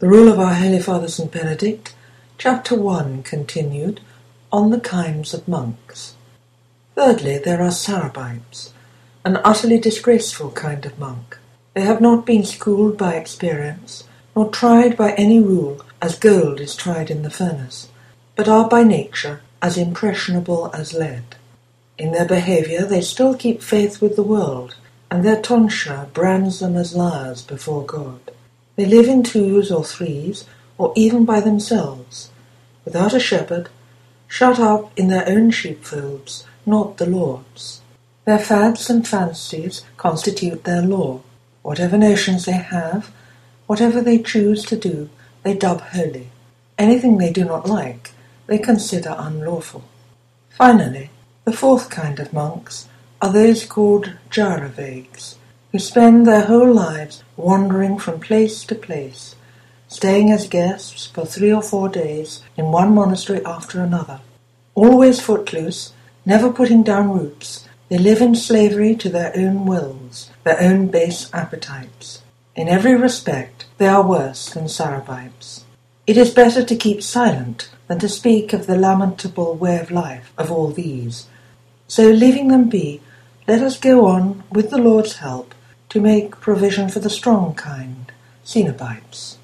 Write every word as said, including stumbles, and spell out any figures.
The Rule of our Holy Father Saint Benedict, Chapter one, continued, on the kinds of monks. Thirdly, there are Sarabites, an utterly disgraceful kind of monk. They have not been schooled by experience, nor tried by any rule as gold is tried in the furnace, but are by nature as impressionable as lead. In their behaviour they still keep faith with the world, and their tonsure brands them as liars before God. They live in twos or threes, or even by themselves, without a shepherd, shut up in their own sheepfolds, not the Lord's. Their fads and fancies constitute their law. Whatever notions they have, whatever they choose to do, they dub holy. Anything they do not like, they consider unlawful. Finally, the fourth kind of monks are those called Gyrovagues, who spend their whole lives wandering from place to place, staying as guests for three or four days in one monastery after another. Always footloose, never putting down roots, they live in slavery to their own wills, their own base appetites. In every respect, they are worse than Sarabites. It is better to keep silent than to speak of the lamentable way of life of all these. So, leaving them be, let us go on, with the Lord's help, to make provision for the strong kind, Cenobites.